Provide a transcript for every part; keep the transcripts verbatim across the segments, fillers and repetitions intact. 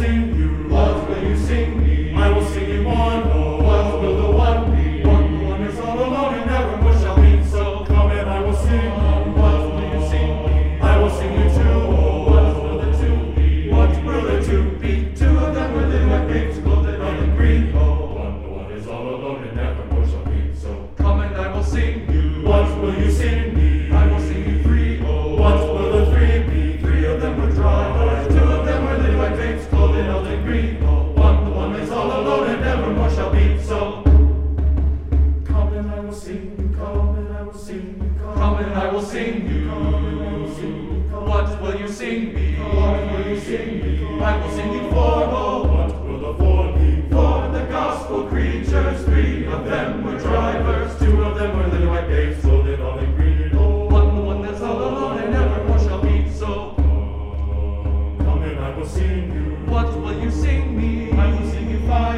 sing you. What will you sing me? I will sing you one. Oh, What will the one be? one, the one is all alone and nevermore shall be. So come and I will sing you. What will you sing me? I will sing you two. Oh, What will the two be? what will the two be? Two of them were little white babes clothed in olive green. Oh, one, the one is all alone and nevermore shall be. So Come and I will sing you. what will you sing me? I will sing you three. Oh, What will the three be? three of them were drivers. Two of them were little white babes clothed in olive green. Oh, One, the one is all alone and nevermore shall be. So come and I will sing you. Come and I will sing you. come and I will sing you. Come and I will sing you. Come What will you sing me? What will you sing me? I will sing you four. Oh, What will the four be? for the gospel creatures. Three of them were drivers. Two of them were little white babes. Sold it all in green. Oh, One, the one that's all alone and nevermore shall be. So come and I will sing you. what will you sing me? I will sing you five.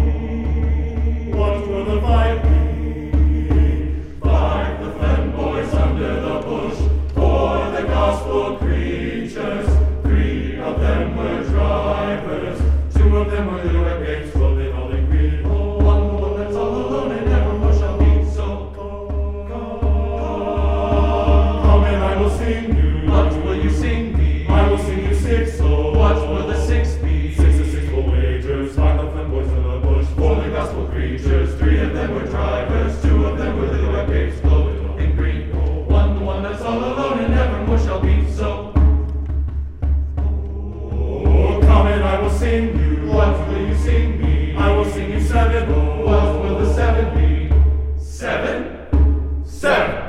What will the five be? Five, the fen boys under the bush. For the gospel creatures, three of them were drivers, two of them were little white babes, clothed in all in green. Oh, One, the one that's all alone and nevermore shall be. So come and I will sing you. what will you sing me? I will sing you six. Oh, What will the six be? six and six will wagers, five of them boys in the bush. For the gospel creatures, three of them were drivers, two of them were little white babes clothed in green. One, the one that's all alone and nevermore shall be. So Oh, come and I will sing you. what will you sing me? I will sing you seven. Oh, What will the seven be? Seven? seven.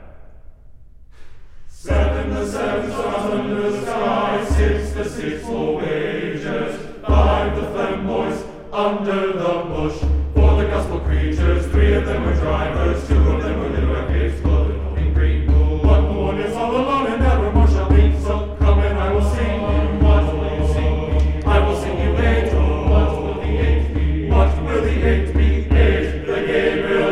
Seven, the seven stars under the sky. Six, the six full wagers. Five, the phlegm boys under the bush. For the gospel creatures, three of them were drivers. Two of them were little white babes, clothed in green. One, the one is all alone and nevermore shall be. So come and I will sing you. What will you sing me? I will sing you eight. Oh, What will the eight be? what will the eight be? Eight, the Gabriel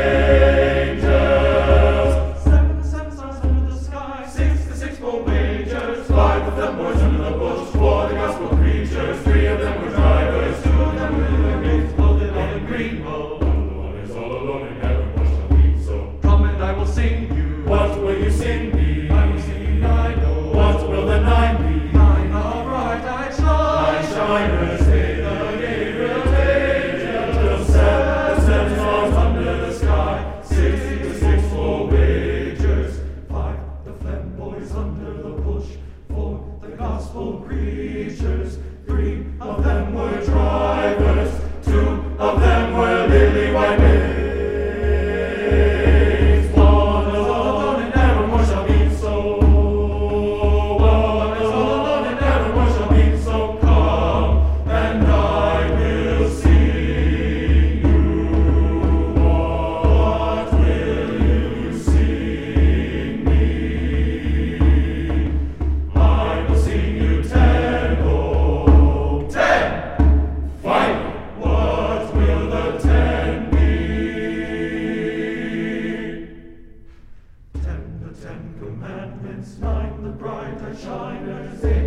angels. Seven, the seven stars under the sky. Six, the six gold wagers. Five of them boys under the bush. For the gospel creatures, three of them were drivers. Two of them were little babes clothed in olive green. Oh, The one is all alone and nevermore shall be. So come and I will sing you. what will you sing me? I will sing you nine. Oh, What will the nine be? nine of bright-eyed Nine shine. shiners, hey, the Gabriel angels. Seven, the seven stars under the sky. Six, the six full wagers. Five, the phlegm boys under the bush. Four, the gospel creatures. Three Of them were drivers. Two of them were lily white babes. One is all alone and nevermore shall be. So one is all alone and nevermore shall be. So come and I will sing you. What will you sing me? I will sing you ten. Oh, ten. Finally, what will the ten be? Ten, the Ten Commandments. Nine, the bright-eyed shiners. Eight,